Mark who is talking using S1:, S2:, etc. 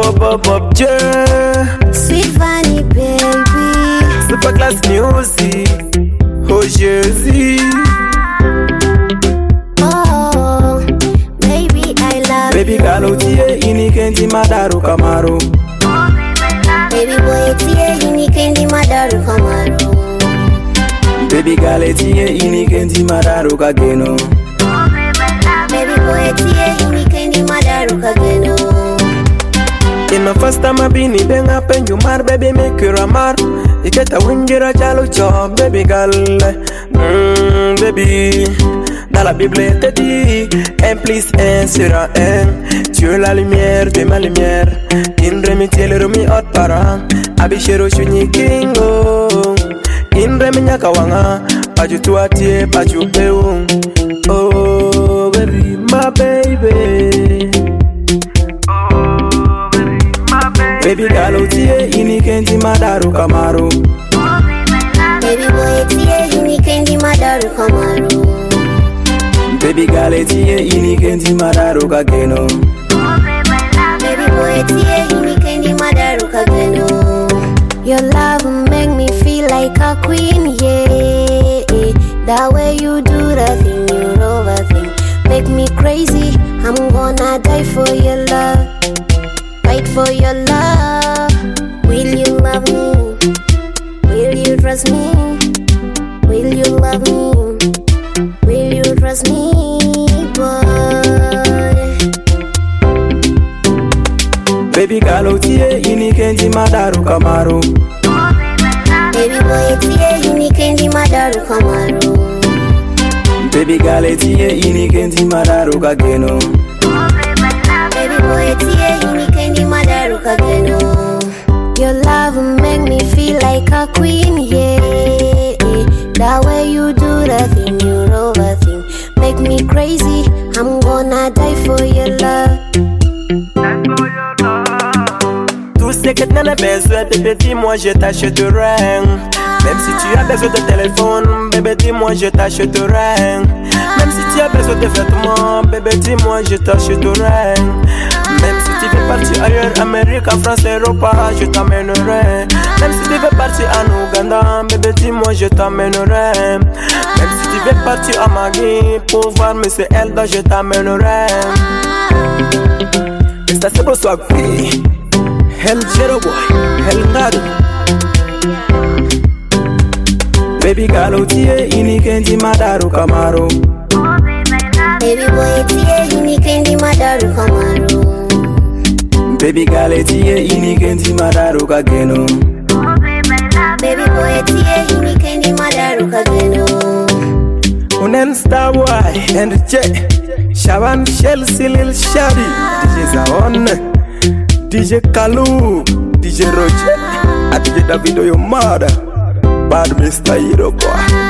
S1: pop, yeah.
S2: Sweet Fanny, baby.
S1: Super class music. Oh, Jésus.
S2: Oh, baby, I love
S1: Baby
S2: you.
S1: girl, tie inikendi madaru kamaru.
S2: Baby boy, tie inikendi madaru kamaru.
S1: Baby girl, tie inikendi madaru kageno.
S2: Baby boy, tie inikendi madaru kageno.
S1: In my first time I been in benga penju mar, baby make you ramar. Iketa wingira chalo chop, baby girl. Baby, dans la Bible te dit 1 + 1 sera 1. Tu es la lumière de ma lumière. Indre mi tiele romi ot para. Abishero shunyi kingo. Indre mi nyaka wanga. Paju tuatie, paju peung. Oh baby, my baby. Baby girl, tie inikendi madaru kamaru.
S2: Baby boy, tie inikendi madaru kamaru.
S1: Baby girl, tie inikendi madaru kageno.
S2: Baby boy, tie inikendi madaru kageno. Your love make me feel like a queen, yeah. That way you do the thing, you know the thing. Make me crazy, I'm gonna die for your love. Fight for your love. Will you love me? Will you trust me? Will you love me? Will you trust me, boy?
S1: Baby girl, tie inikendi madaru kamaru.
S2: Baby boy, tie inikendi madaru kamaru.
S1: Baby girl, tie inikendi madaru kageno.
S2: Baby boy, tie inikendi madaru kageno. Your love make me feel like a queen, yeah. That way you do the thing, you know the thing. Make me crazy, I'm gonna die for your love.
S1: Tout ce que t'en as besoin, bébé, dis-moi, je t'achèterai. Même si tu as besoin de téléphone, bébé, dis-moi, je t'achèterai. Même si tu as besoin de vêtements, bébé, dis-moi, je t'achèterai. Même si tu veux partir ailleurs, Amérique, France, Europe, je t'emmènerai. Même si tu veux partir en Ouganda, bébé, dis-moi, je t'emmènerai. Même si tu veux partir à Magui pour voir Monsieur Elda, je t'emmènerai. Et ça c'est pour soi, oui. Hell Jero Boy, Hell Ngado. Baby girl, tie inikendi madaru kamaru.
S2: Baby boy, tie inikendi madaru kamaru.
S1: Baby girl, tie inikendi madaru kageno.
S2: Baby boy, tie inikendi madaru kageno.
S1: Unen Star Boy and J Shaban Shell Silil Shadi DJ Zaon DJ Kalu DJ Roger DJ Davido your mother Bad Mr. Iroko.